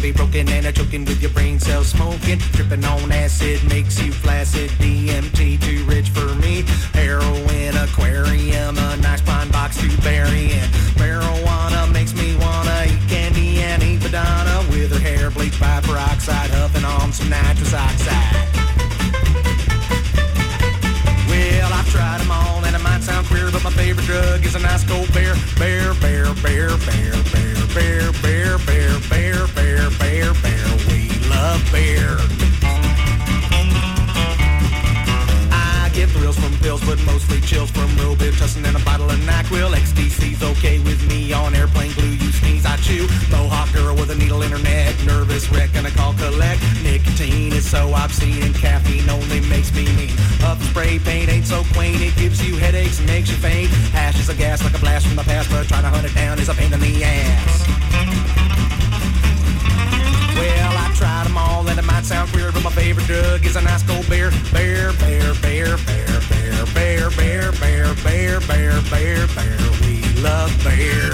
be broken and a choking with your brain cells smoking. Tripping on acid makes you flaccid. DMT too rich for me. Heroin aquarium, a nice pine box to bury in. Marijuana makes me wanna eat candy and eat Madonna with her hair bleached by peroxide, huffing on some nitrous oxide. Well, I've tried them all and it might sound queer, but my favorite drug is a nice cold bear. Bear, bear, bear, bear, bear, bear, bear, bear, bear, bear, bear, bear. We love bear. I get thrills from pills, but mostly chills from Robitussin and a bottle of NyQuil. XTC's okay with me. On airplane glue, you sneeze, I chew. Mohawk girl with a needle in her neck. Nervous wreck and a call collect. Nicotine is so obscene and caffeine only makes me mean. Up spray paint ain't so quaint. It gives you headaches and makes you faint. Hash is a gas like a blast from the past, but trying to hunt it down is a pain in the ass. Well, I tried them all and it might sound weird, but my favorite drug is a nice cold bear. Bear, bear, bear, bear, bear, bear, bear, bear, bear, bear, bear, bear. We love bear.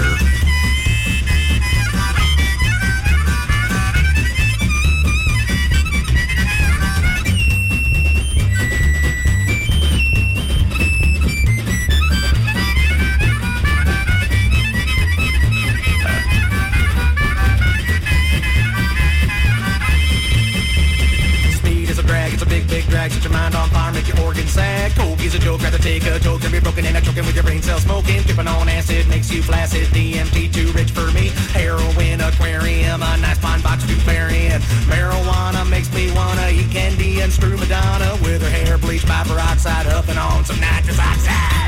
Set your mind on fire, make your organs sag. Coke is a joke, rather take a joke than be broken and a choking with your brain cells smoking. Tripping on acid makes you flaccid. DMT too rich for me. Heroin aquarium, a nice pine box to bury in. Marijuana makes me wanna eat candy and screw Madonna with her hair bleached by peroxide, huffing on some nitrous oxide.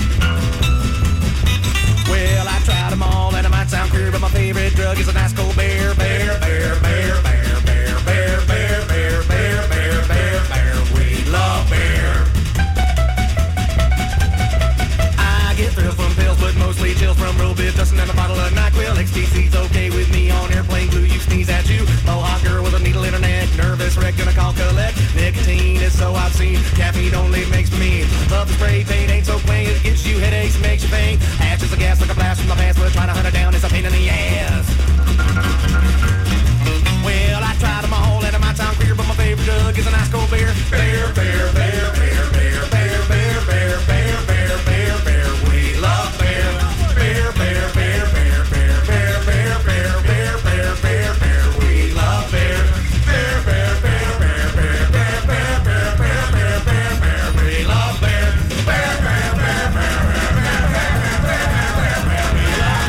Well, I tried them all and it might sound queer, but my favorite drug is a nice cold bear. Bear, bear, bear, bear, bear, bear, bear, bear, bear, bear, bear, bear. We love bear. I get thrills from pills, but mostly chills from Robitussin and a bottle of NyQuil. XTC's okay with me. On airplane glue, you sneeze at you. Mohawk girl with a needle in her neck. Nervous wreck, gonna call collect. Nicotine is so obscene. Caffeine only makes me mean. Love the spray paint ain't so quaint. It gives you headaches and makes you faint. Ash is a gas like a blast from the past, but trying to hunt her down is a pain in the ass. Well, I tried them all and it might sound queer, but my favorite drug is a nice cold bear. Bear, bear, bear, bear, bear, bear, bear, bear, bear, bear, bear, bear. We love bear. Bear, bear, bear, bear, bear, bear, bear, bear, bear, bear, bear, bear. We love bear. Bear, bear, bear, bear, bear, bear, bear, bear, bear, bear, bear, bear. We love bear. Bear, bear, bear, bear, bear, bear, bear, bear, bear, bear. We love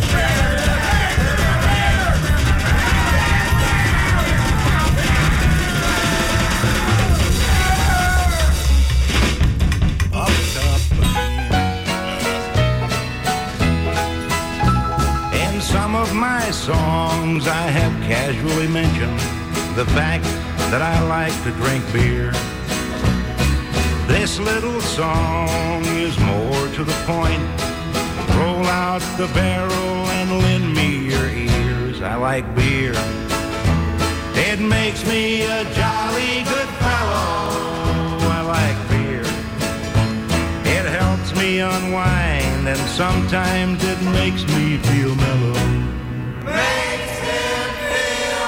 some of my songs I have casually mentioned the fact that I like to drink beer. This little song is more to the point. Roll out the barrel and lend me your ears. I like beer. It makes me a jolly good fellow. I like beer. It helps me unwind and sometimes it makes me feel mellow. Makes him feel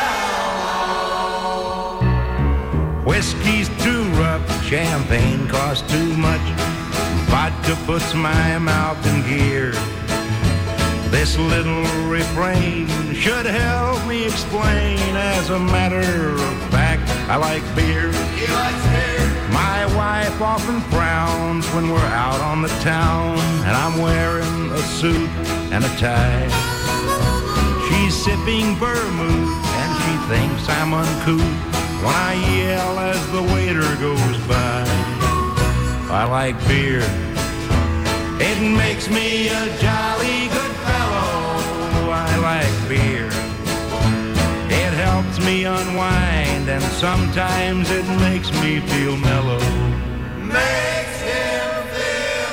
mellow. Whiskey's too rough, champagne costs too much. Vodka puts my mouth in gear. This little refrain should help me explain. As a matter of fact, I like beer. He likes beer. My wife often frowns when we're out on the town and I'm wearing a suit and a tie. She's sipping vermouth and she thinks I'm uncouth when I yell as the waiter goes by. I like beer. It makes me a jolly good fellow. I like beer. It helps me unwind and sometimes it makes me feel mellow. Makes him feel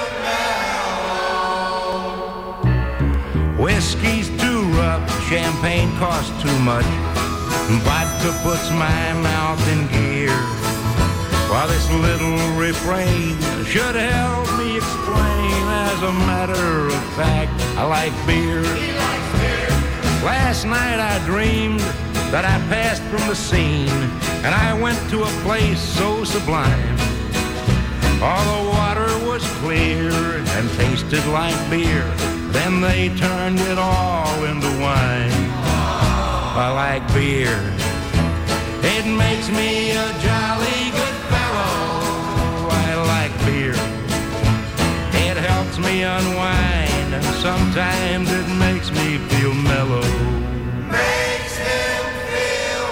mellow. Whiskey's too rough, champagne costs too much. Vodka puts my mouth in gear. While this little refrain should help me explain. As a matter of fact, I like beer. He likes beer. Last night I dreamed that I passed from the scene, and I went to a place so sublime. All the water was clear and tasted like beer. Then they turned it all into wine. I like beer. It makes me a jolly good fellow. I like beer. It helps me unwind, and sometimes it makes me feel mellow. Makes him feel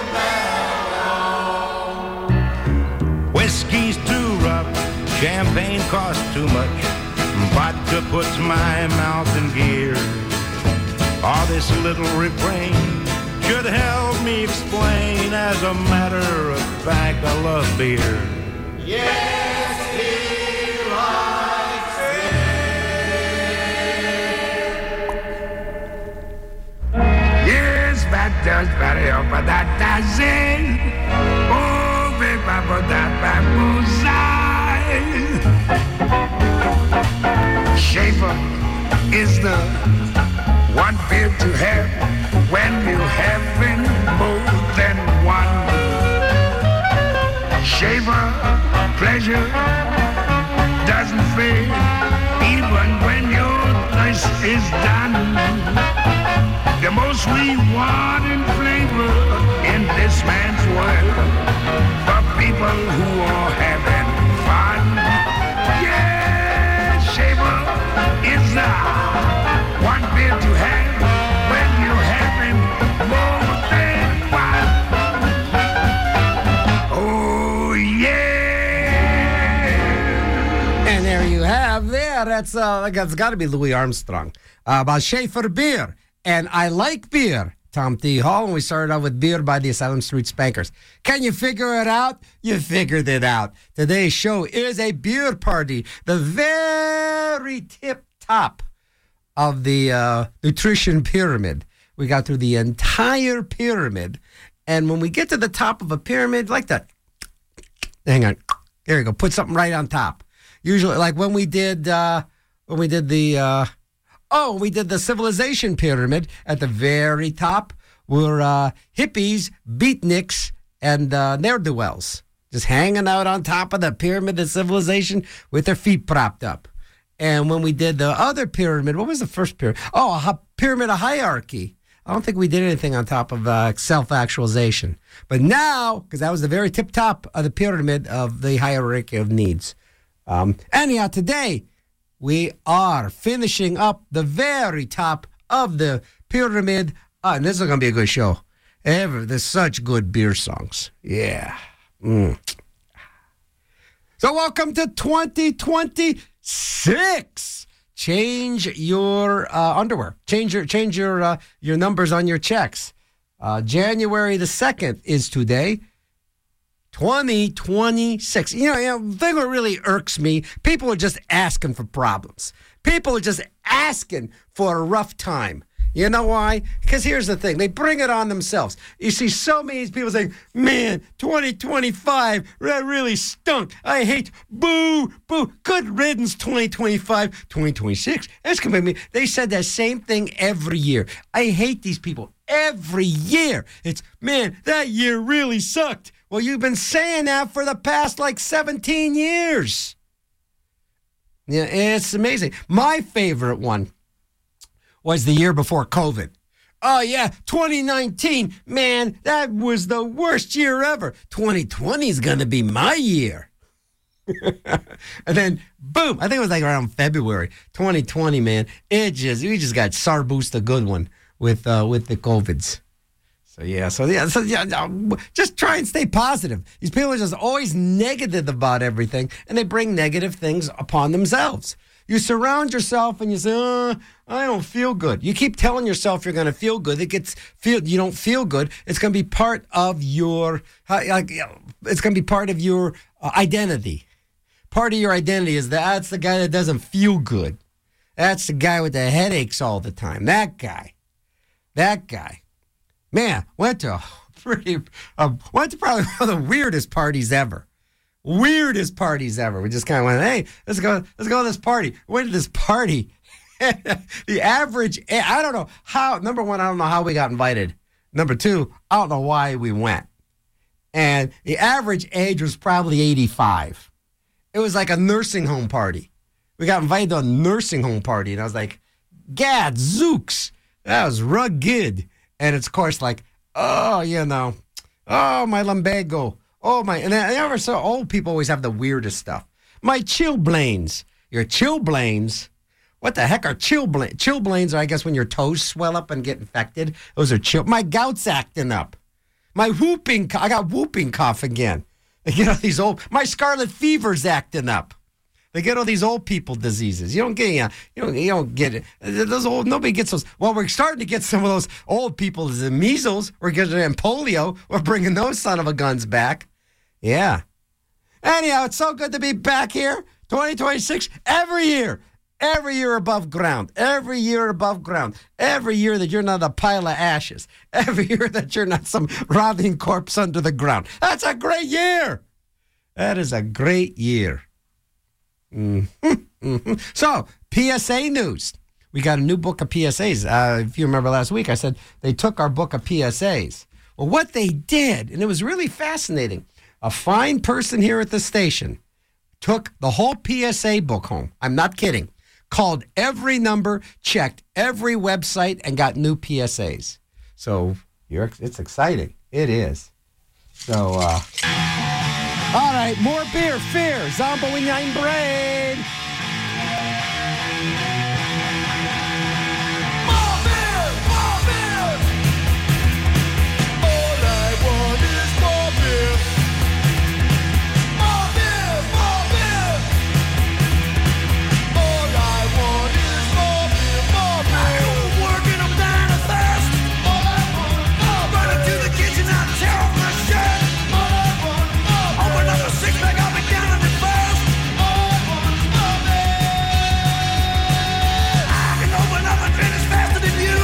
mellow. Whiskey's too rough, champagne costs too much, vodka puts my mouth in gear. All this little refrain should help me explain. As a matter of fact, I love beer. Yes, he likes it. Yes, that does very but that does it. Oh, baby, but that Schaefer is the one beer to have when you having more than one. Schaefer pleasure doesn't fade even when your thirst is done. The most we want in flavor in this man's world for people who are having fun. Yeah, Schaefer is the one beer to have when you're having more than one. Oh, yeah. And there you have there. That's got to be Louis Armstrong. About Schaefer beer. And I like beer. Tom T. Hall, and we started out with Beer by the Asylum Street Spankers. Can you figure it out? You figured it out. Today's show is a beer party, the very tip top of the nutrition pyramid. We got through the entire pyramid, and when we get to the top of a pyramid, like that, hang on, there you go, put something right on top. Usually, like when we did the civilization pyramid at the very top were hippies, beatniks, and ne'er-do-wells, just hanging out on top of the pyramid of civilization with their feet propped up. And when we did the other pyramid, what was the first pyramid? Oh, a pyramid of hierarchy. I don't think we did anything on top of self-actualization. But now, because that was the very tip top of the pyramid of the hierarchy of needs. Anyhow, today, we are finishing up the very top of the pyramid. And this is going to be a good show. There's such good beer songs. Yeah. So welcome to 2026. Change your underwear. Change your numbers on your checks. January the 2nd is today. 2026. You know, the thing that really irks me, people are just asking for problems. People are just asking for a rough time. You know why? Because here's the thing. They bring it on themselves. You see so many people saying, man, 2025, that really stunk. I hate, boo, boo, good riddance, 2025, 2026. That's going to be me. They said that same thing every year. I hate these people every year. It's, man, that year really sucked. Well, you've been saying that for the past, 17 years. Yeah, it's amazing. My favorite one was the year before COVID. Oh, yeah, 2019, man, that was the worst year ever. 2020 is going to be my year. And then, boom, I think it was around February, 2020, man. We just got Sarboos, the good one, with the COVIDs. So just try and stay positive. These people are just always negative about everything, and they bring negative things upon themselves. You surround yourself and you say, I don't feel good. You keep telling yourself you're going to feel good. You don't feel good. It's going to be part of your, it's going to be part of your identity. Part of your identity is that's the guy that doesn't feel good. That's the guy with the headaches all the time. That guy. Man, went to probably one of the weirdest parties ever. We just kind of went, hey, let's go to this party. We went to this party. The average, I don't know how, number one, I don't know how we got invited. Number two, I don't know why we went. And the average age was probably 85. It was like a nursing home party. We got invited to a nursing home party, and I was like, Gad, zooks, that was rugged. And it's, of course, like, oh, my lumbago. Oh, my, and I never saw old people always have the weirdest stuff. My chilblains. Your chilblains. What the heck are chilblains? Chilblains are, I guess, when your toes swell up and get infected. Those are My gout's acting up. I got whooping cough again. My scarlet fever's acting up. They get all these old people diseases. You don't get it. Nobody gets those. Well, we're starting to get some of those old people the measles. We're getting them polio. We're bringing those son of a guns back. Yeah. Anyhow, it's so good to be back here. 2026, every year above ground. Every year above ground. Every year that you're not a pile of ashes. Every year that you're not some rotting corpse under the ground. That's a great year. That is a great year. So, PSA news. We got a new book of PSAs. If you remember last week, I said they took our book of PSAs. Well, what they did, and it was really fascinating, a fine person here at the station took the whole PSA book home. I'm not kidding. Called every number, checked every website, and got new PSAs. So, it's exciting. It is. So, all right, more beer, fear, Zombo in your brain. More beer, more beer. All I want is more beer. More beer, more beer. All I want is more beer, more beer. Working them down to thirst. All I want, running to the kitchen, I tear off my shirt. Open up a six-pack, I'll be down in the first. I can open up a finish faster than you.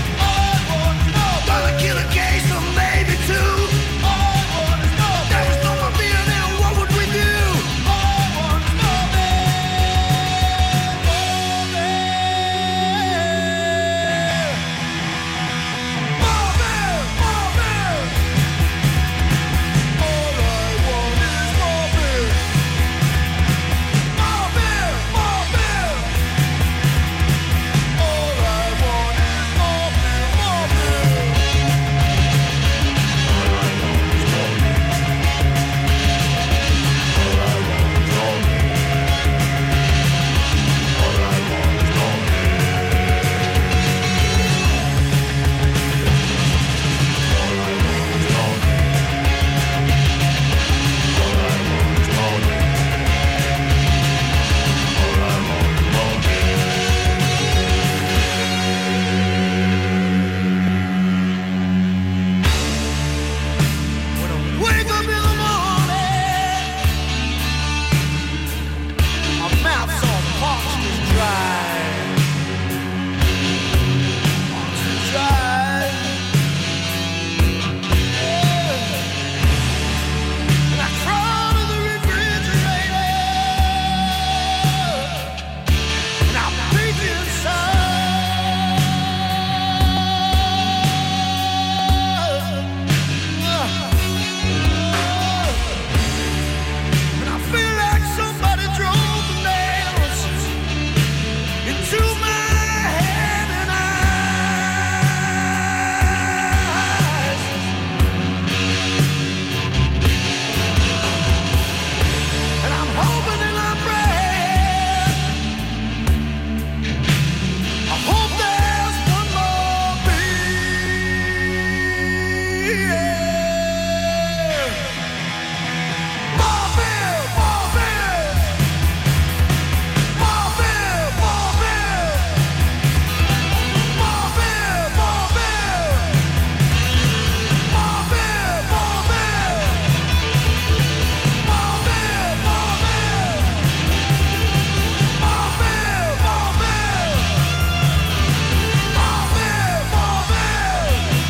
Gonna kill a case or maybe two. There was no more beer, then what would we do? More beer, more beer. All I want is more beer. More beer, more beer. All I want is more beer, more beer. Wake up in the morning, my mouth's all parched and dry. Parched and dry. And I crawl to the refrigerator, and I'm breathing inside. And I feel like somebody drove the nails into my head and eyes. And I'm hoping and I'm praying. I hope there's one more beer. More beer, more beer. More beer, more beer. More beer, more beer. More beer, more beer. More beer, more beer. More beer, more beer. More beer, more beer.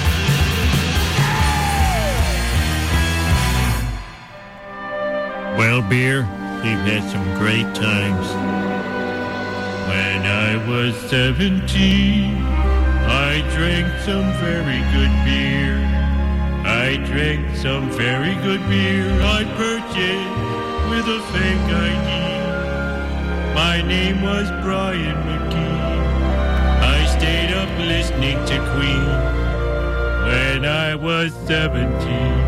Well, beer, we've had some great times. When I was 17, I drank some very good beer. I drank some very good beer I purchased with a thing I need. My name was Brian McGee. I stayed up listening to Queen when I was 17.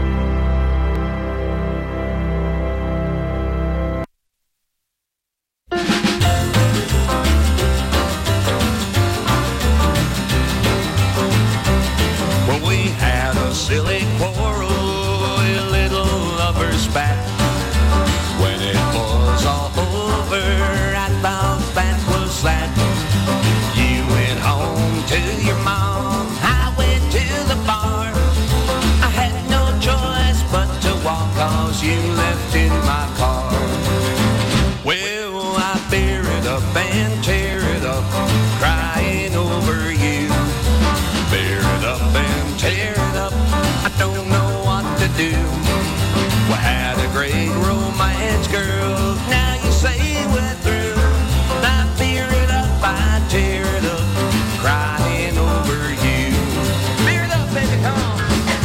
Silly quarrel, a little lover spat. When it was all over, I thought that was that. You went home to your mom, I went to the bar. I had no choice but to walk, 'cause you left in my car. Well, I bear it up and tear it up, crying over you. Bear it up and tear it up, I don't know what to do. We had a great romance, girl, now you say we're through. I bear it up, I tear it up, crying over you. Bear it up, baby, come on.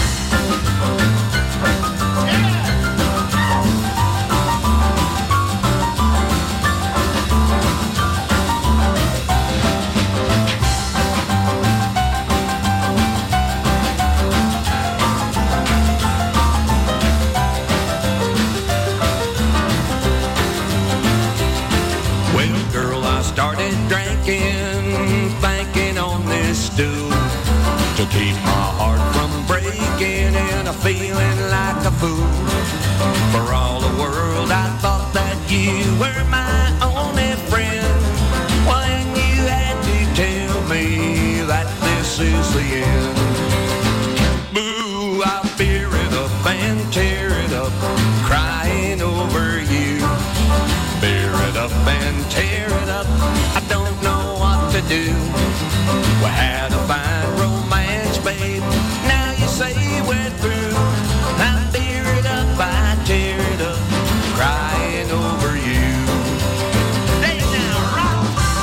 Started drinking, thinking on this stool to keep my heart from breaking and a feeling like a fool. For all the world I thought that you were my only friend, when you had to tell me that this is the end. Boo, I bear it up and tear it up, crying over you. Bear it up and tear it up, I don't know what to do. We had a fine romance, babe, now you say we're through. I bear it up, I tear it up, crying over you. Lay it down, rock!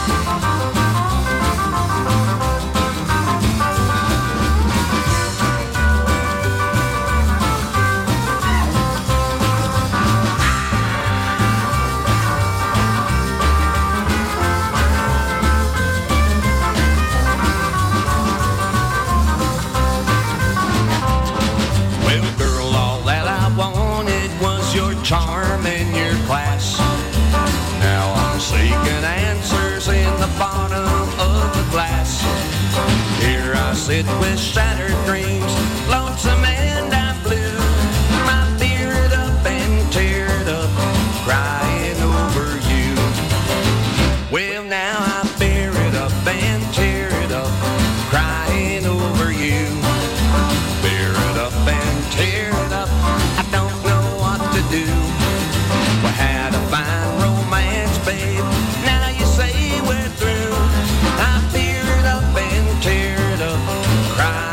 Charm in your class. Now I'm seeking answers in the bottom of the glass. Here I sit with shattered dreams, lonesome and I'm blue. I bear it up and tear it up, crying over you. Well, now I bear it up and tear it up, crying over you. Bear it up and tear it up, I don't know what to do. We had a fine romance, babe, now you say we're through. I bear it up and tear it up, cry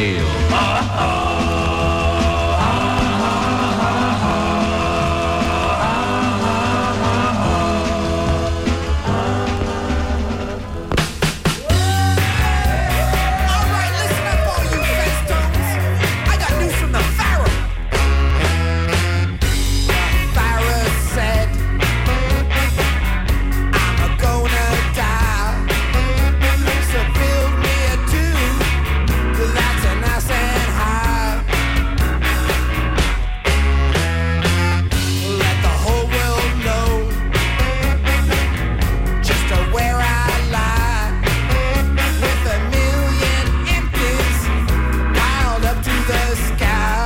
Ale. All right, listen up, all you festones. I got news from the Pharaoh. Pharaoh said, I'm gonna die. So build me a tomb that's a nice and high. Let the whole world know just where I lie. With a million empties piled up to the sky.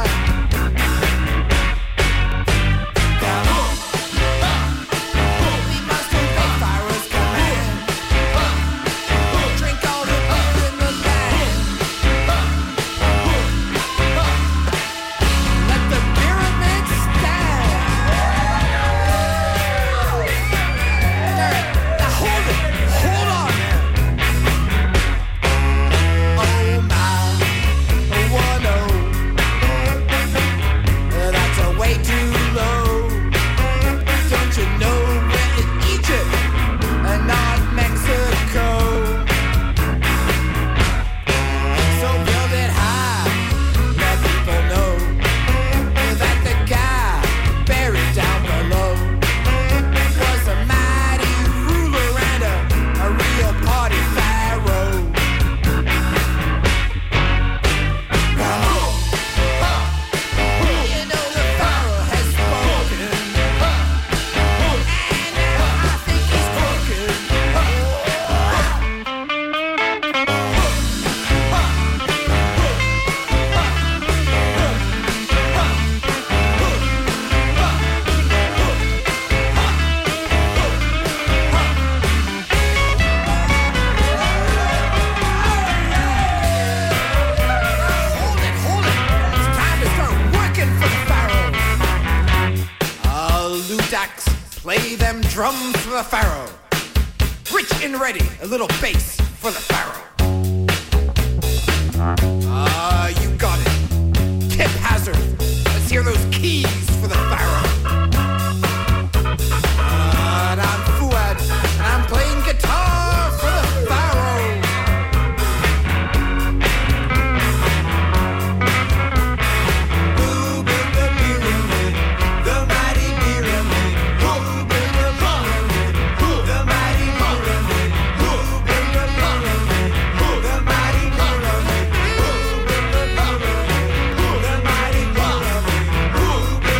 We must obey Pharaoh's command. Drink all the beer in the land. Let the pyramids stand. Now hold it, hold on there. Oh my, one oh, that's a way too low. Don't you know we're in Egypt and not Mexico? So build it high, let people know that the guy buried down below was a mighty ruler and a real party pharaoh. You know the pharaoh has spoken, and now I think he's broken. Hold it. It's time to start working for the pharaoh. Ludax, play them drums for the pharaoh. Rich and ready, a little bass for the pharaoh. You got it. Tip Hazard, let's hear those keys for the pharaoh. And I'm Fuad, and I'm playing guitar for the pharaoh. Who built the pyramid? The mighty pyramid. Who built the pyramid? The mighty pyramid. Who built the pyramid? The mighty pyramid. Who built the pyramid? The mighty pyramid. Who built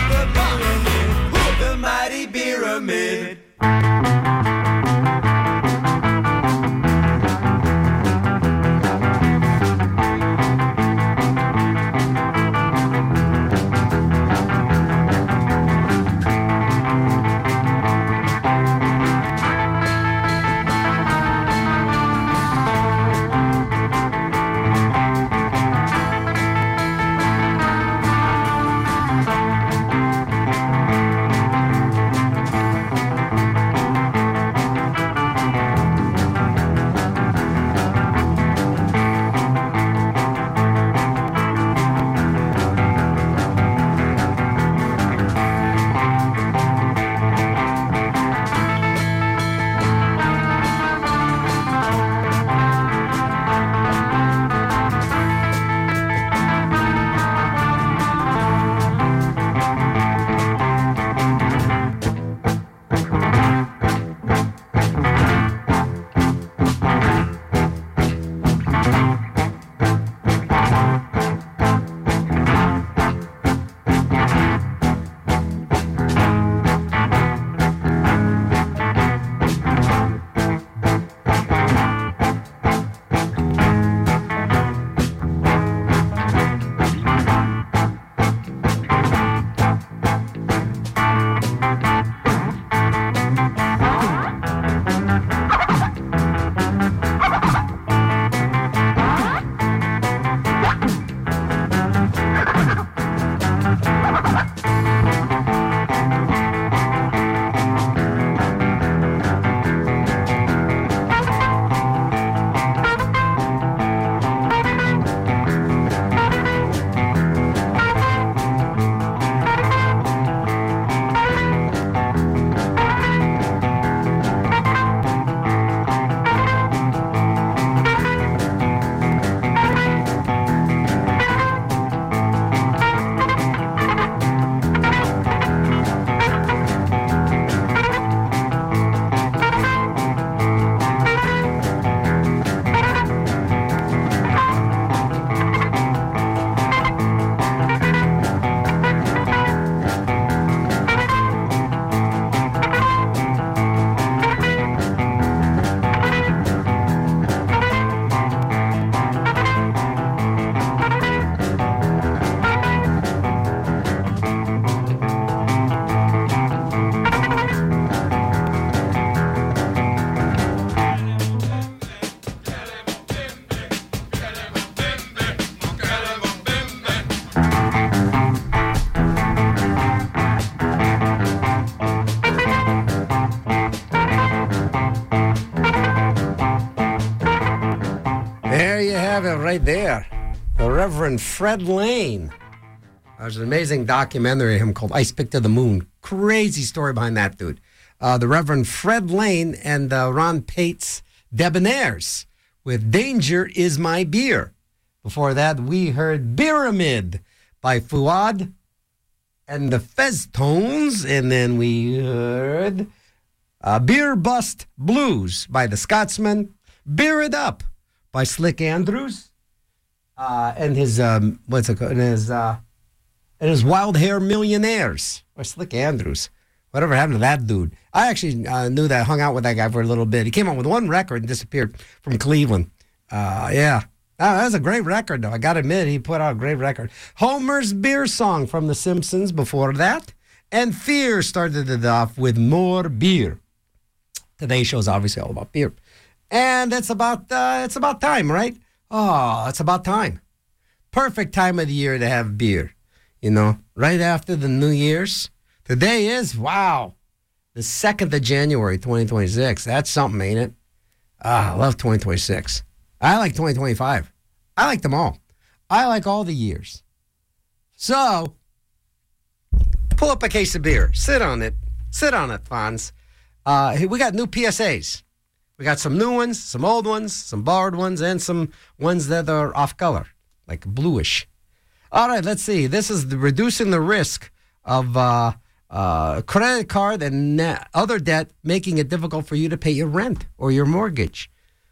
Reverend Fred Lane. There's an amazing documentary of him called Ice Pick to the Moon. Crazy story behind that dude. The Reverend Fred Lane and Ron Pate's Debonaires with Danger Is My Beer. Before that, we heard Pyramid by Fuad and the Feztones. And then we heard Beer Bust Blues by the Scotsman. Beer It Up by Slick Andrews. And his, what's it called? And his Wild Hair Millionaires. Or Slick Andrews. Whatever happened to that dude? I actually knew that, hung out with that guy for a little bit. He came out with one record and disappeared from Cleveland. Yeah. That was a great record, though. I got to admit, he put out a great record. Homer's Beer Song from The Simpsons before that. And Fear started it off with More Beer. Today's show is obviously all about beer. And it's about time, right? Oh, it's about time. Perfect time of the year to have beer. You know, right after the New Year's. Today is, wow, the 2nd of January, 2026. That's something, ain't it? I love 2026. I like 2025. I like them all. I like all the years. So, pull up a case of beer. Sit on it. Sit on it, Fonz. We got new PSAs. We got some new ones, some old ones, some borrowed ones, and some ones that are off color, like bluish. All right, let's see. This is reducing the risk of credit card and other debt, making it difficult for you to pay your rent or your mortgage.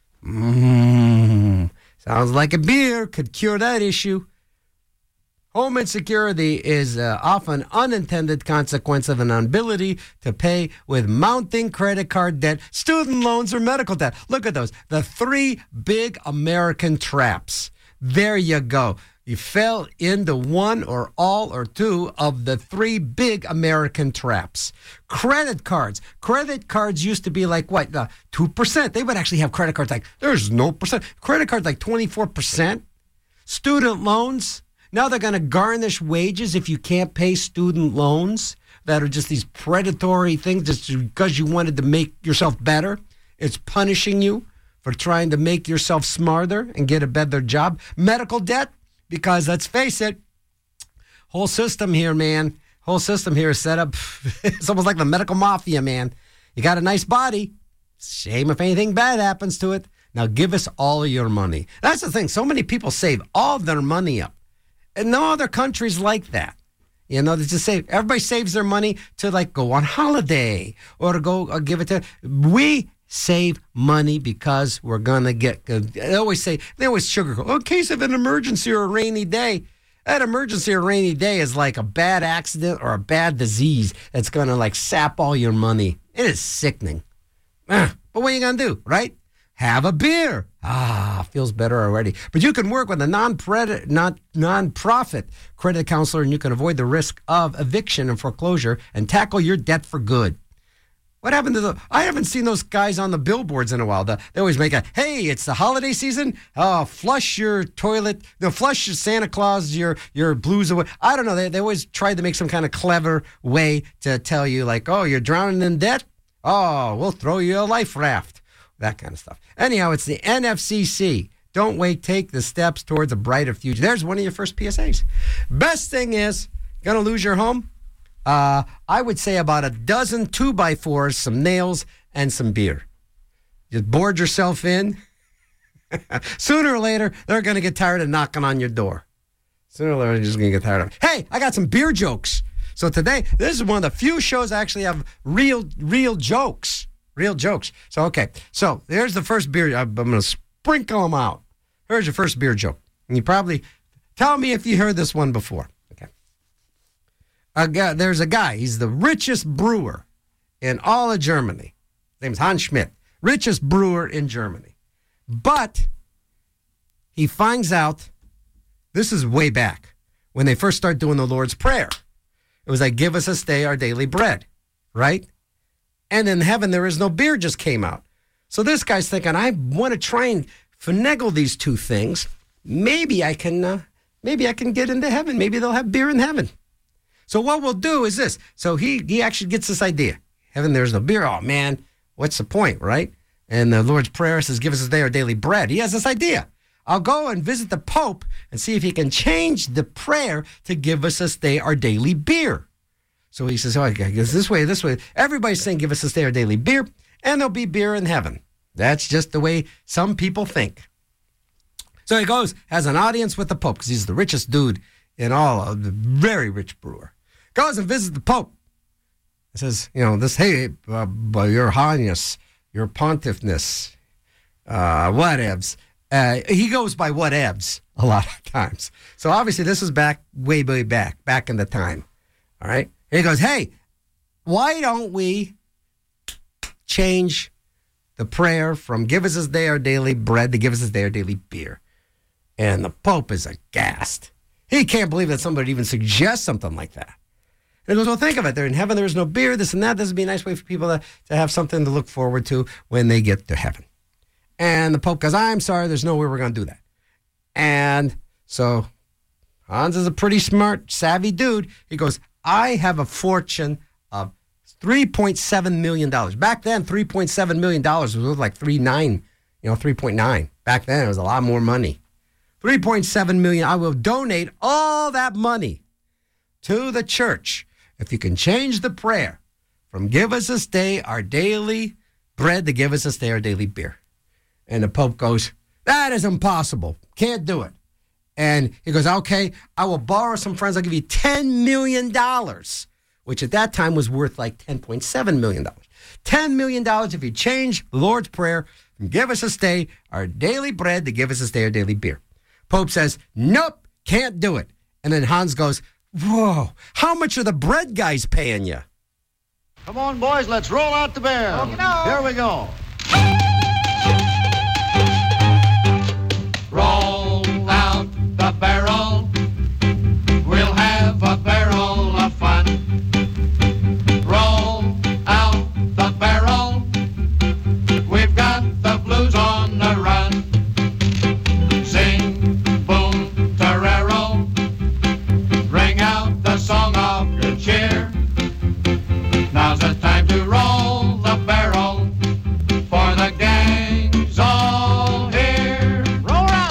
Sounds like a beer could cure that issue. Home insecurity is often unintended consequence of an inability to pay with mounting credit card debt, student loans, or medical debt. Look at those. The 3 big American traps. There you go. You fell into one or all or two of the 3 big American traps. Credit cards. Credit cards used to be like, what, 2%? They would actually have credit cards like, there's no percent. Credit cards like 24%. Student loans. Now they're going to garnish wages if you can't pay student loans that are just these predatory things just because you wanted to make yourself better. It's punishing you for trying to make yourself smarter and get a better job. Medical debt. Because let's face it, whole system here, man. Whole system here is set up. It's almost like the medical mafia, man. You got a nice body. Shame if anything bad happens to it. Now give us all of your money. That's the thing. So many people save all their money up. And no other country's like that. You know, they just save. Everybody saves their money to like go on holiday or to go or give it to. We save money because we're going to get, they always sugarcoat, in case of an emergency or a rainy day. That emergency or rainy day is like a bad accident or a bad disease that's going to like sap all your money. It is sickening. But what are you going to do, right? Have a beer. Feels better already. But you can work with a non-profit credit counselor and you can avoid the risk of eviction and foreclosure and tackle your debt for good. What happened to I haven't seen those guys on the billboards in a while. They always make hey, it's the holiday season. Flush your toilet. Flush your Santa Claus, your blues away. I don't know. They always tried to make some kind of clever way to tell you like, oh, you're drowning in debt? Oh, we'll throw you a life raft. That kind of stuff. Anyhow, it's the NFCC. Don't wait. Take the steps towards a brighter future. There's one of your first PSAs. Best thing is, going to lose your home? I would say about a dozen 2x4s, some nails, and some beer. Just board yourself in. Sooner or later, they're going to get tired of knocking on your door. Sooner or later, they're just going to get tired of it. Hey, I got some beer jokes. So today, this is one of the few shows I actually have real jokes. Real jokes. So, okay. So, here's the first beer. I'm going to sprinkle them out. Here's your first beer joke. And you probably tell me if you heard this one before. There's a guy. He's the richest brewer in all of Germany. His name's Hans Schmidt. Richest brewer in Germany. But he finds out, this is way back, when they first started doing the Lord's Prayer. It was like, give us this day our daily bread, right? And in heaven there is no beer just came out. So this guy's thinking, I want to try and finagle these two things. Maybe I can get into heaven. Maybe they'll have beer in heaven. So what we'll do is this. So he actually gets this idea. Heaven, there's no beer. Oh, man, what's the point, right? And the Lord's Prayer says, give us this day our daily bread. He has this idea. I'll go and visit the Pope and see if he can change the prayer to give us this day our daily beer. So he says, oh, I guess this way. Everybody's saying, give us this day our daily beer, and there'll be beer in heaven. That's just the way some people think. So he goes, has an audience with the Pope, because he's the richest dude in all of the very rich brewer. Goes and visits the Pope. He says, hey, your Highness, your Pontiffness, whatevs. He goes by whatevs a lot of times. So obviously this was way back in the time. All right. And he goes, hey, why don't we change the prayer from give us this day our daily bread to give us this day our daily beer? And the Pope is aghast. He can't believe that somebody even suggests something like that. And he goes, well, think of it. They're in heaven. There's no beer, this and that. This would be a nice way for people to have something to look forward to when they get to heaven. And the Pope goes, I'm sorry, there's no way we're going to do that. And so Hans is a pretty smart, savvy dude. He goes, I have a fortune of $3.7 million. Back then, $3.7 million was worth like 3.9. Back then, it was a lot more money. $3.7 million. I will donate all that money to the church if you can change the prayer from give us this day our daily bread to give us this day our daily beer. And the Pope goes, that is impossible. Can't do it. And he goes, okay, I will borrow some friends. I'll give you $10 million, which at that time was worth like $10.7 million. $10 million if you change the Lord's Prayer from give us this day our daily bread to give us this day our daily beer. Pope says, nope, can't do it. And then Hans goes, whoa, how much are the bread guys paying you? Come on, boys, let's roll out the barrel. Here we go. Roll out the barrel. We'll have a barrel of fun. Roll out the barrel. We've got the blues on the run. Sing, boom, tararo. Ring out the song of good cheer. Now's the time to roll the barrel, for the gang's all here. Roll out!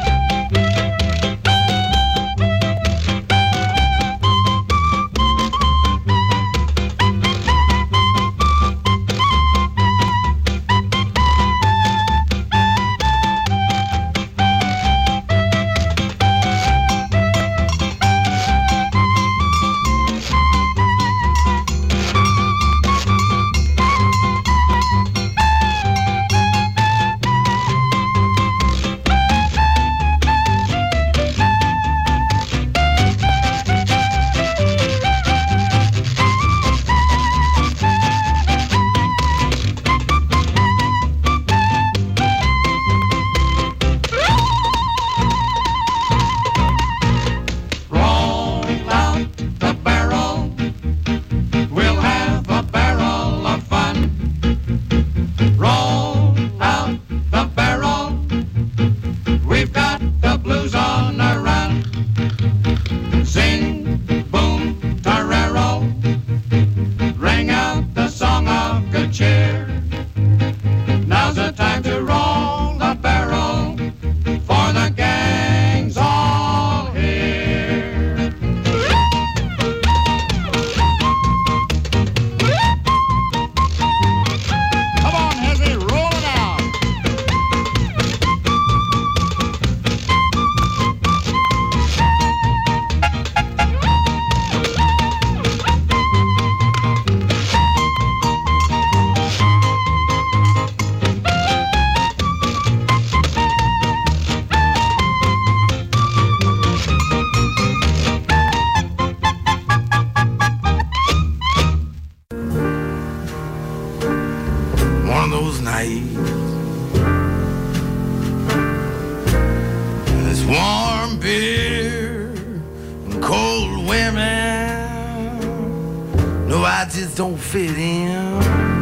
Don't fit in.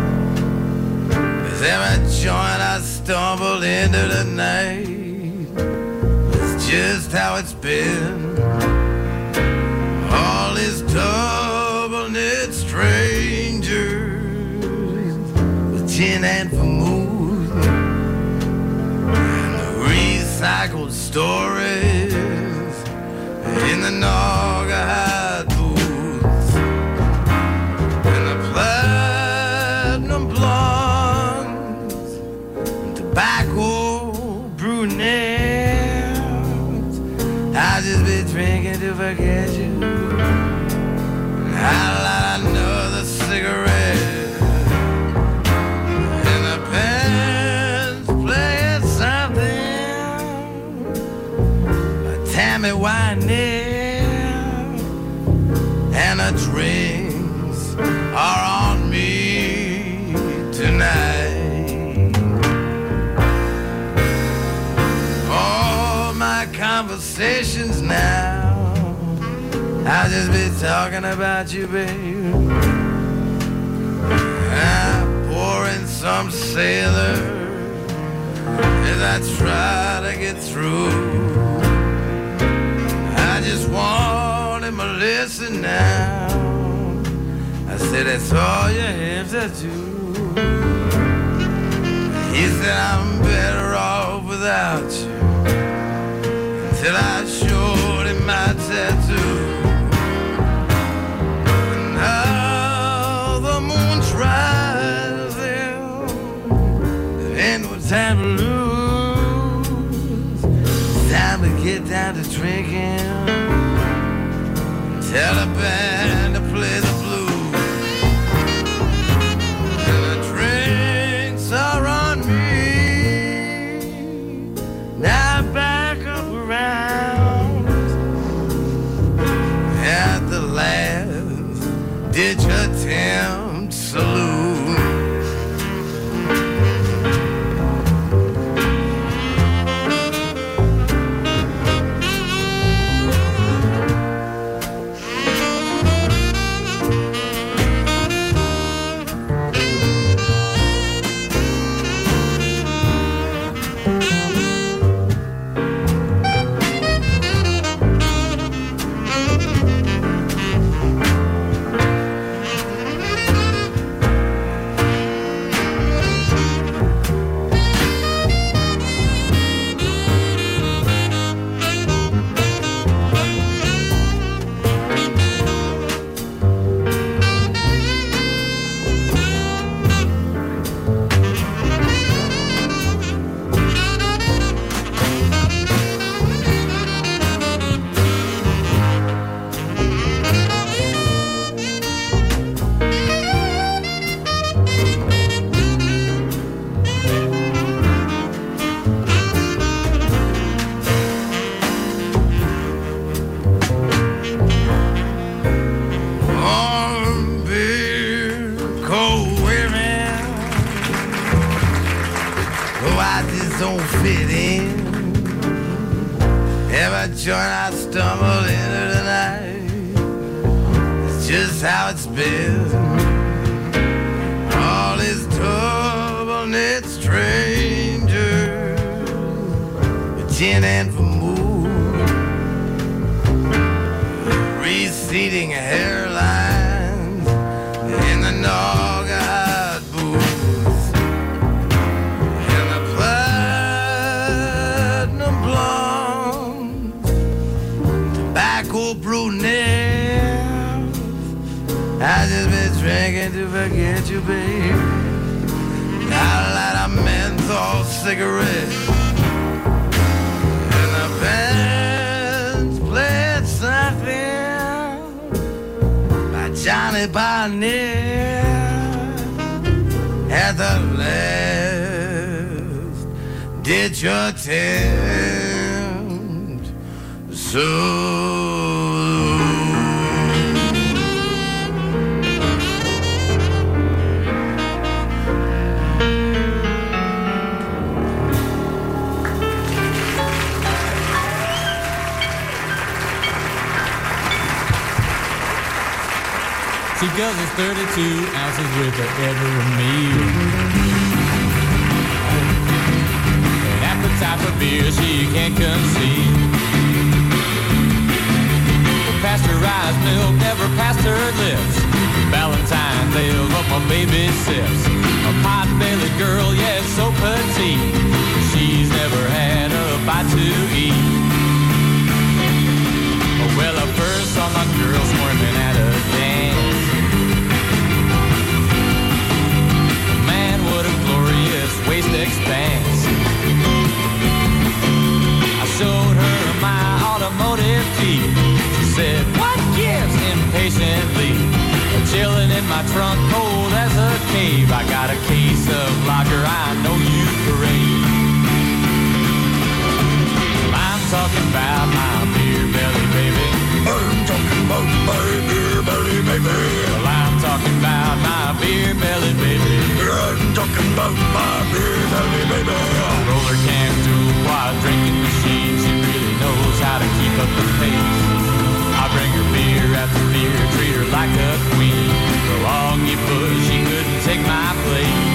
'Cause every joint I stumbled into tonight, it's just how it's been. All these double-knit strangers with gin and vermouth, and the recycled stories in the Naugahyde booths, and the platinum blondes, and tobacco brunettes. I'll just be drinking to forget you. I'll light another cigarette, and the band's playing something by Tammy Wynette, and the drinks are on me tonight. All my conversations now, I'll just be talking about you, babe. I'm pouring some sailor as I try to get through. I just want him to listen now. I said, that's all you have to do. He said, I'm better off without you, until I showed him my tattoo. Now the moon's rising, there ain't no time to lose. It's time to get down to drinking, tell the band to play the blues, and the drinks are on me. Now back up around at the last ditch attempt saloon. Joint I stumbled into tonight. It's just how it's been. All these double-knit strangers with gin and vermouth, receding hairlines in the Naugahyde booths, and the platinum blondes, tobacco brunettes. I just been drinking to forget you, babe. I'll light a menthol cigarette, and the band's playing something by Johnny Barnett at the last ditch attempt. So she guzzles 32 ounces with her every meal. An appetite for beer she can't conceal. Pasteurized milk never passed her lips. Valentine tales what my baby sips. A pot-bellied girl, yes, so petite. She's never had a bite to eat. Well, I first saw my girl squirming at a dance. Man, what a glorious waist expanse. I showed her my automotive teeth. She said, what gives? Impatiently. Chilling in my trunk, cold as a cave. I got a case of lager I know you crave. I'm talking about my beer belly, baby. I'm talking about my beer belly, baby. Well, I'm talking about my beer belly, baby. I'm talking about my beer belly, baby. Roller can do while drinking machine. She really knows how to keep up the pace. I bring her beer after beer, treat her like a queen. So long you push, she couldn't take my place.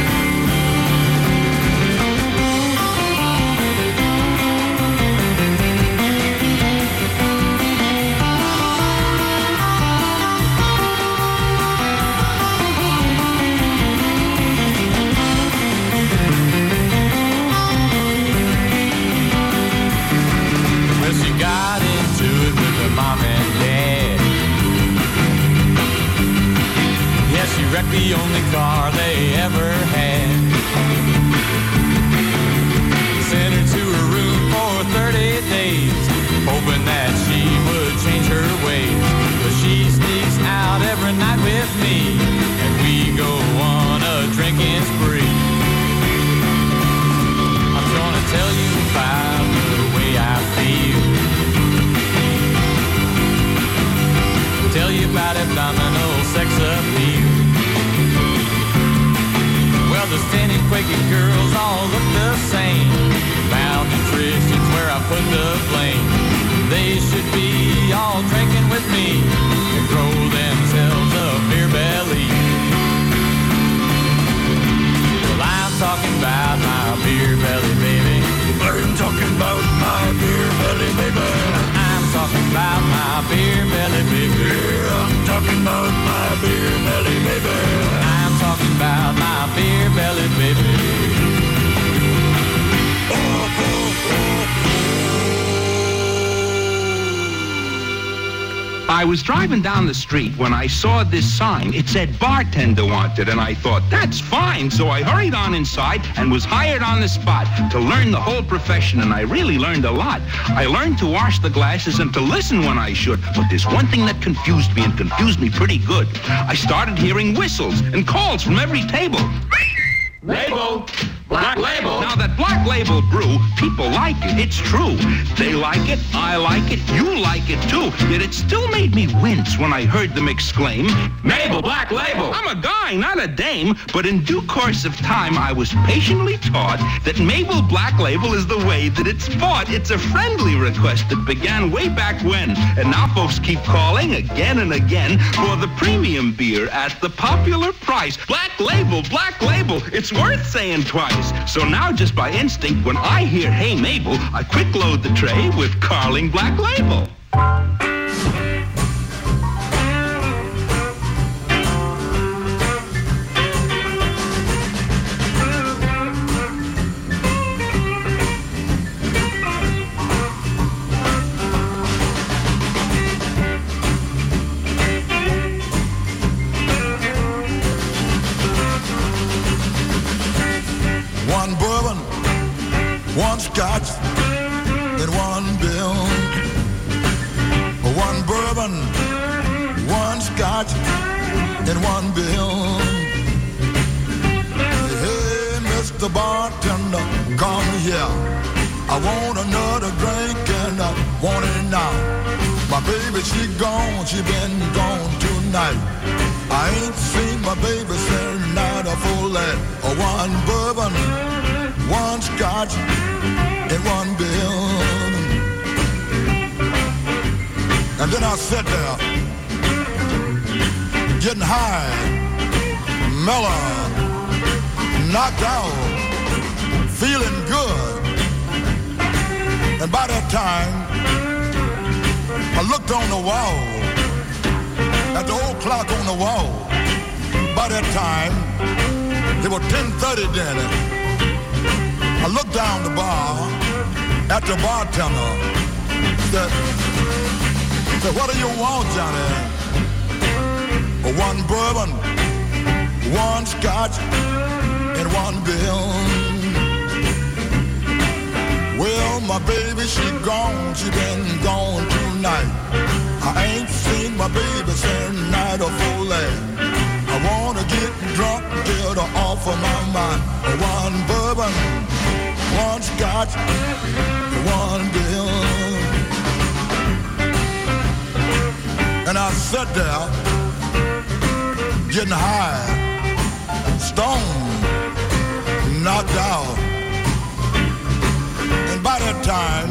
Well, she got into it with her mom and dad. Yeah, she wrecked the only car they ever had. Sent her to her room for 30 days, hoping that she would change her ways. But she sneaks out every night with me, and we go on a drinking spree. I'm gonna tell you about the way I feel. Tell you about abdominal sex appeal. Well, the standing Quaker girls all look the same. Malnutrition's where I put the blame. They should be all drinking with me and grow themselves a beer belly. Well, I'm talking about my beer belly, baby. I'm talking about my beer belly, baby. I'm talking about my beer belly, baby. I'm talking about my beer belly, baby. I'm talking about my beer belly, baby. I was driving down the street when I saw this sign. It said bartender wanted, and I thought, that's fine. So I hurried on inside and was hired on the spot to learn the whole profession, and I really learned a lot. I learned to wash the glasses and to listen when I should, but there's one thing that confused me, and confused me pretty good. I started hearing whistles and calls from every table. Label. Black Label. Now that Black Label brew, people like it. It's true. They like it. I like it. You like it too. Yet it still made me wince when I heard them exclaim, Mabel Black Label. I'm a guy, not a dame. But in due course of time, I was patiently taught that Mabel Black Label is the way that it's bought. It's a friendly request that began way back when. And now folks keep calling again and again for the premium beer at the popular price. Black Label, Black Label. It's worth saying twice. So now just by instinct, when I hear Hey Mabel, I quick load the tray with Carling Black Label. One bourbon, one scotch, and one bill. One bourbon, one scotch, and one bill. Hey, Mr. Bartender, come here. I want another drink and I want it now. My baby, she gone, she been gone tonight. I ain't seen my baby since night of full lead. One bourbon, one scotch, and one bill. And then I sat there, getting high, mellow, knocked out, feeling good. And by that time, I looked on the wall, at the old clock on the wall. By that time, it was 10:30 then. I looked down the bar, at the bartender. Said, what do you want, Johnny? One bourbon, one scotch, and one bill. Well, my baby, she gone. She been gone tonight. I ain't seen my baby since night of last. I wanna get drunk, get her off of my mind. One bourbon, one scotch, one bill. And I sat there, getting high, stoned, knocked out. And by that time,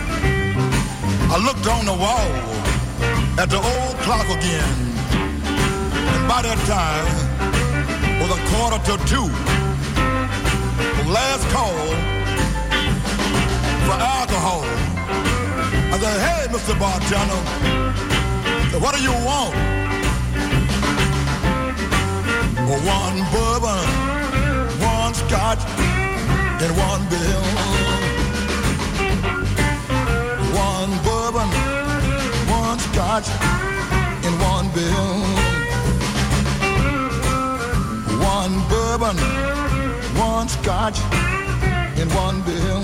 I looked on the wall at the old clock again. And by that time, was 1:45. The last call for alcohol. I said, hey, Mr. Bartender, what do you want? One bourbon, one scotch, and one bill. One bourbon, one scotch, and one bill. One bourbon, one scotch, and one bill.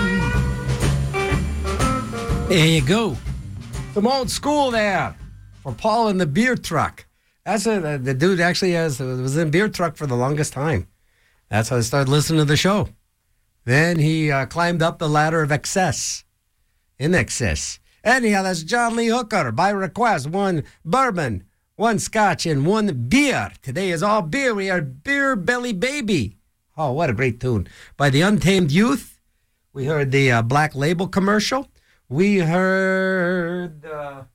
There you go. Some old school there for Paul in the beer truck. That's the dude actually was in beer truck for the longest time. That's how I started listening to the show. Then he climbed up the ladder of excess. In excess. Anyhow, that's John Lee Hooker. By request, one bourbon, one scotch, and one beer. Today is all beer. We are Beer Belly Baby. Oh, what a great tune. By the Untamed Youth. We heard the Black Label commercial. We heard...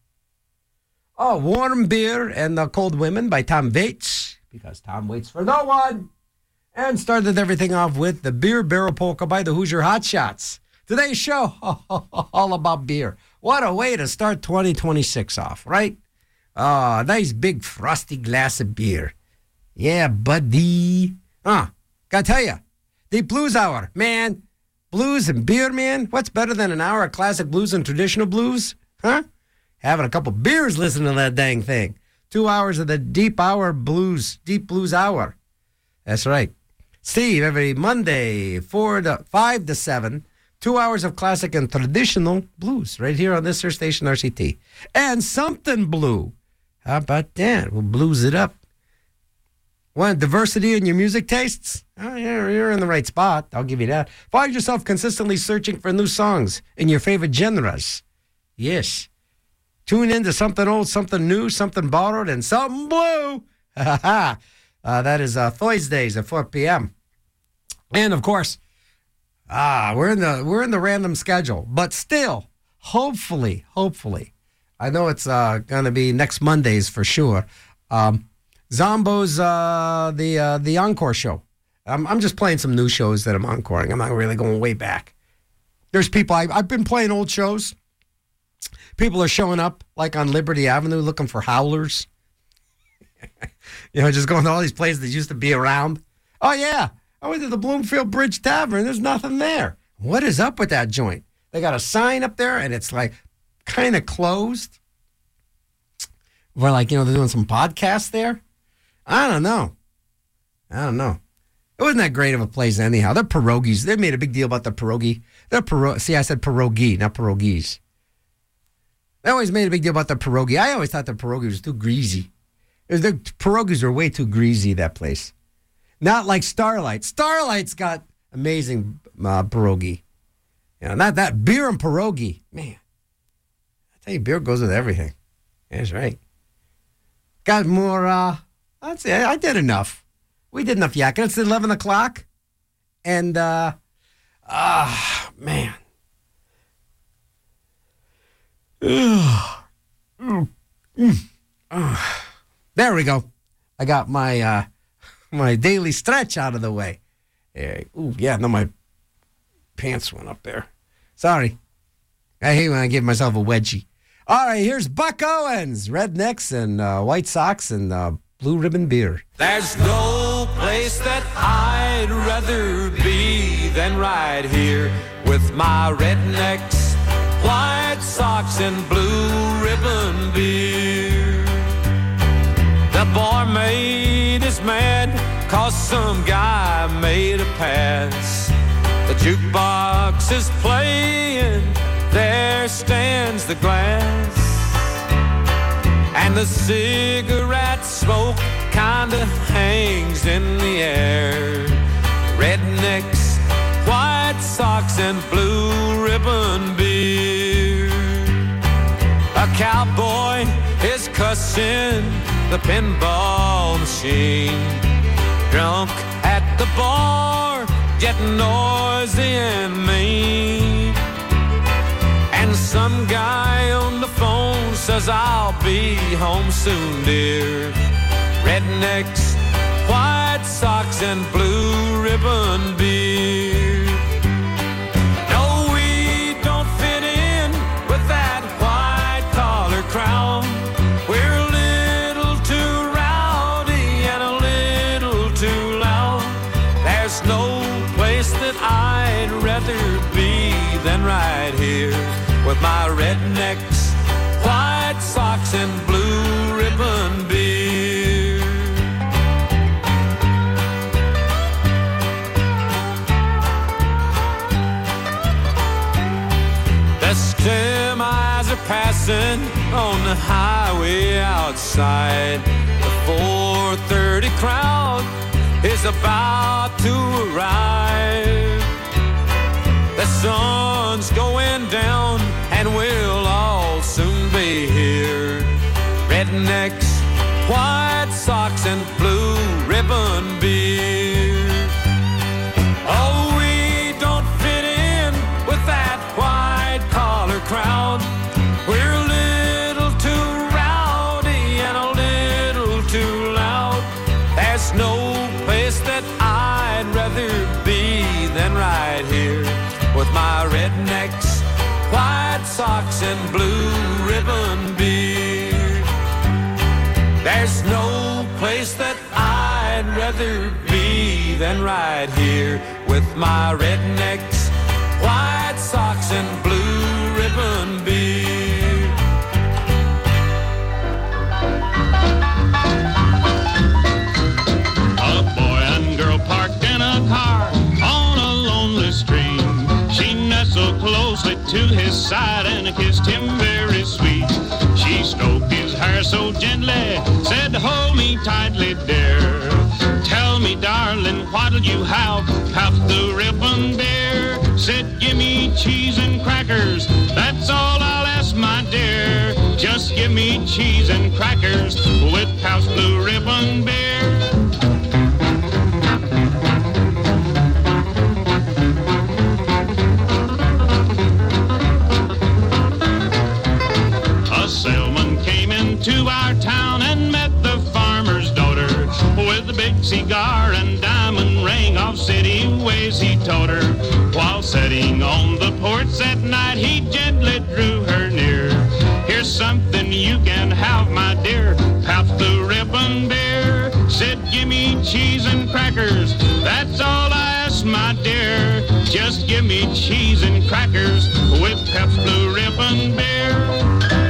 Warm Beer and the Cold Women by Tom Waits, because Tom waits for no one. And started everything off with the Beer Barrel Polka by the Hoosier Hotshots. Today's show, all about beer. What a way to start 2026 off, right? Oh, nice big frosty glass of beer. Yeah, buddy. Gotta tell you, the Blues Hour, man. Blues and beer, man. What's better than an hour of classic blues and traditional blues? Huh? Having a couple beers listening to that dang thing. 2 hours of the deep blues hour. That's right. Steve, every Monday, 5 to 7, 2 hours of classic and traditional blues right here on this here station, RCT. And something blue. How about that? We'll blues it up. Want diversity in your music tastes? Oh, yeah, you're in the right spot. I'll give you that. Find yourself consistently searching for new songs in your favorite genres. Yes. Tune in to something old, something new, something borrowed, and something blue. That is Thursdays at 4 p.m. And of course, we're in the random schedule, but still, hopefully, I know it's going to be next Mondays for sure. Zombo's the encore show. I'm just playing some new shows that I'm encoring. I'm not really going way back. There's people I've been playing old shows. People are showing up, like on Liberty Avenue, looking for howlers. Just going to all these places that used to be around. Oh, yeah. I went to the Bloomfield Bridge Tavern. There's nothing there. What is up with that joint? They got a sign up there, and it's like kind of closed. Where, like, they're doing some podcasts there. I don't know. It wasn't that great of a place anyhow. They're pierogies. They made a big deal about the pierogi. See, I said pierogi, not pierogies. They always made a big deal about the pierogi. I always thought the pierogi was too greasy. The pierogies are way too greasy, that place. Not like Starlight. Starlight's got amazing pierogi. Not that beer and pierogi. Man, I tell you, beer goes with everything. That's right. Got more, let's see, I did enough. We did enough yakking. It's 11 o'clock. And, man. There we go. I got my my daily stretch out of the way. No, my pants went up there. Sorry. I hate when I give myself a wedgie. All right, here's Buck Owens, Rednecks and White Sox and Blue Ribbon Beer. There's no place that I'd rather be than right here with my rednecks, white socks, and blue ribbon beer. The barmaid is mad 'cause some guy made a pass. The jukebox is playing, there stands the glass, and the cigarette smoke kinda hangs in the air. Rednecks, white socks, and blue ribbon beer. A cowboy is cussing the pinball machine. Drunk at the bar, getting noisy and mean. And some guy on the phone says, I'll be home soon, dear. Rednecks, white socks, and blue ribbon beer. No, we don't fit in with that white collar crowd. We're a little too rowdy and a little too loud. There's no place that I'd rather be than right here with my rednecks, white socks, and blue ribbon beer. The semis are passing on the highway outside. The 4:30 crowd is about to arrive. The sun's going down and we'll all soon be here. Rednecks, white socks, and blue ribbon beer. Oh, we don't fit in with that white collar crowd. We're a little too rowdy and a little too loud. There's no place that I'd rather be than right here with my rednecks, white socks, and blue ribbon beer. There's no place that I'd rather be than right here with my rednecks, white socks, and blue ribbon beer. A boy and girl parked in a car on a lonely street. She nestled closely to his side and kissed him very sweet. She stroked his hair so gently, said, hold me tightly, dear. Tell me, darling, what'll you have? Half the ribbon beer. Said, give me cheese and crackers, that's all I'll ask, my dear. Just give me cheese and crackers with Pabst Blue Ribbon beer. To our town and met the farmer's daughter. With a big cigar and diamond ring of city ways he told her. While sitting on the porch at night he gently drew her near. Here's something you can have, my dear, Pabst Blue Ribbon beer. Said give me cheese and crackers, that's all I ask, my dear. Just give me cheese and crackers with Pabst Blue Ribbon beer.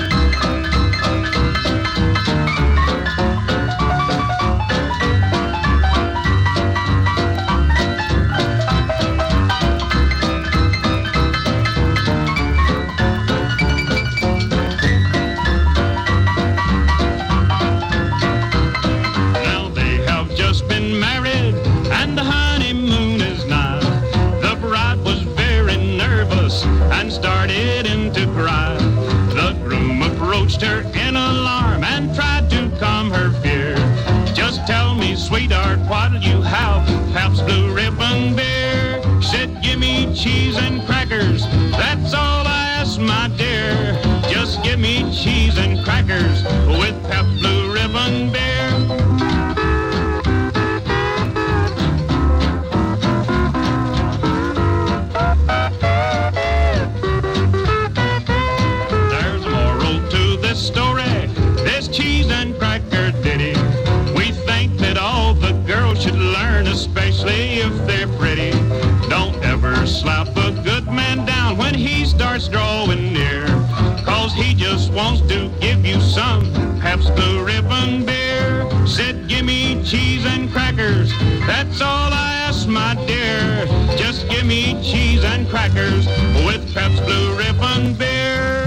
Her in alarm and tried to calm her fear. Just tell me, sweetheart, what'll you have? Pabst Blue Ribbon beer. Said, give me cheese and crackers, that's all I ask, my dear. Just give me cheese and crackers with Pabst Blue Ribbon beer. Story, this cheese and cracker ditty. We think that all the girls should learn, especially if they're pretty. Don't ever slap a good man wants to give you some Pabst Blue Ribbon beer. Said, give me cheese and crackers. That's all I ask, my dear. Just give me cheese and crackers with Pabst Blue Ribbon beer.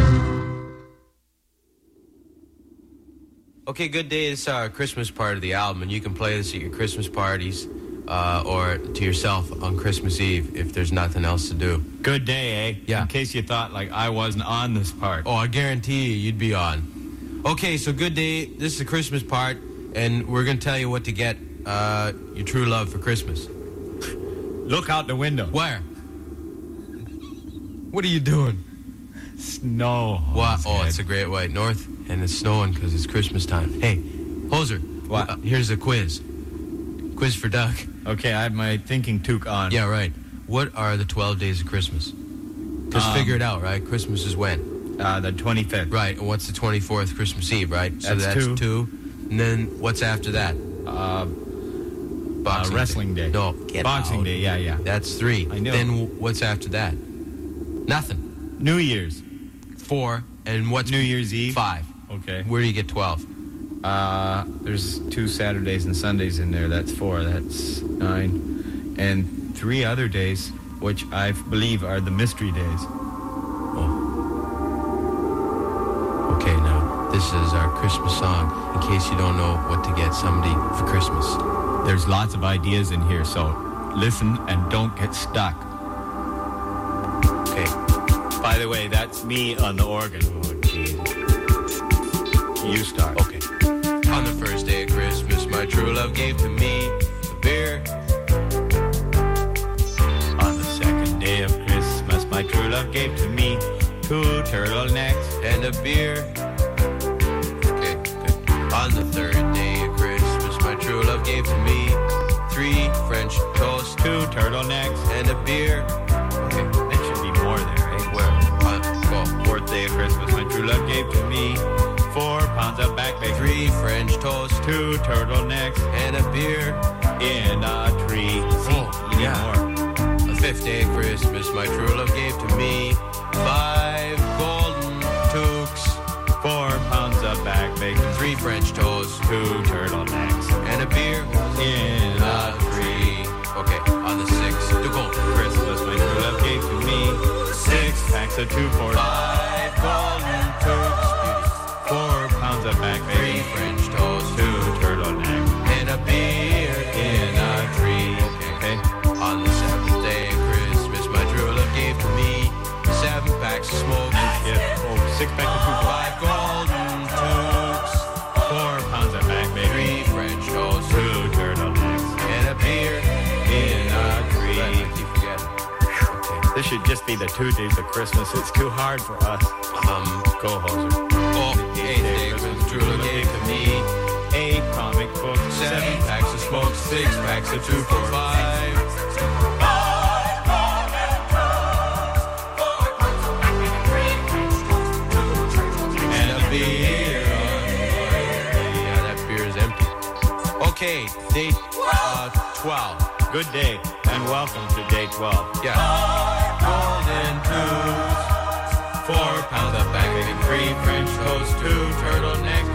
Okay, Good Day is our Christmas part of the album, and you can play this at your Christmas parties or to yourself on Christmas Eve if there's nothing else to do. Good Day, eh? Yeah. In case you thought, like, I wasn't on this part. Oh, I guarantee you'd be on. Okay, so Good Day, this is the Christmas part, and we're going to tell you what to get your true love for Christmas. Look out the window. Where? What are you doing? Snow. What? Oh, it's a great white north, and it's snowing because it's Christmas time. Hey, Hoser. What? Here's a quiz. Quiz for Doug. Okay, I have my thinking toque on. Yeah, right. What are the 12 days of Christmas? Just figure it out, right? Christmas is when? The 25th. Right, and what's the 24th? Christmas Eve, right? So that's two. And then what's after that? Boxing Wrestling Day. No, Boxing Day, yeah. That's 3. I know. Then what's after that? Nothing. New Year's. 4. And what's New Year's Eve? 5. Okay. Where do you get 12? There's 2 Saturdays and Sundays in there. That's 4. That's 9. And 3 other days, which I believe are the mystery days. Oh. Okay, now, this is our Christmas song, in case you don't know what to get somebody for Christmas. There's lots of ideas in here, so listen and don't get stuck. Okay. By the way, that's me on the organ. Oh, jeez. You start. Okay. On the first day of Christmas, my true love gave to me a beer. On the second day of Christmas, my true love gave to me 2 turtlenecks and a beer. Okay, good. On the third day of Christmas, my true love gave to me 3 French toasts, 2 turtlenecks and a beer. Okay, there should be more there, eh? Where? Go. Fourth day of Christmas, my true love gave to me 4 pounds of back bacon, 3 French toasts, 2 turtlenecks, and a beer in a tree. See, you need more. The fifth day of Christmas, my true love gave to me 5 golden toques, 4 pounds of back bacon, 3 French toasts, 2 turtlenecks, and a beer in a tree. Okay, on the 6th, the golden Christmas, my true love gave to me 6 packs of 2 for 5 golden toques, 4 pounds of back bacon, 3 French toasts, 2 turtlenecks, and a beer in a tree. Okay. On the 7th day of Christmas, my true love gave to me 7 packs of smoke. Yeah, 6 packs of 2 for 5 golden toques, 4 pounds of back bacon, 3 French toasts, 2 turtlenecks, and a beer in a tree. Keep forgetting. Okay. This should just be the 2 days of Christmas. It's too hard for us. Go, Hoser. Oh, 8th day of Christmas, true love gave to me 8 comic books, 7 packs of smoke, 6 packs of 2 for 5. And a beer. Yeah, that beer is empty. Okay, day 12. Good day, and welcome to day 12. Yeah. Golden tubes, 4 pounds of back bacon, 3 French toast, 2 turtlenecks,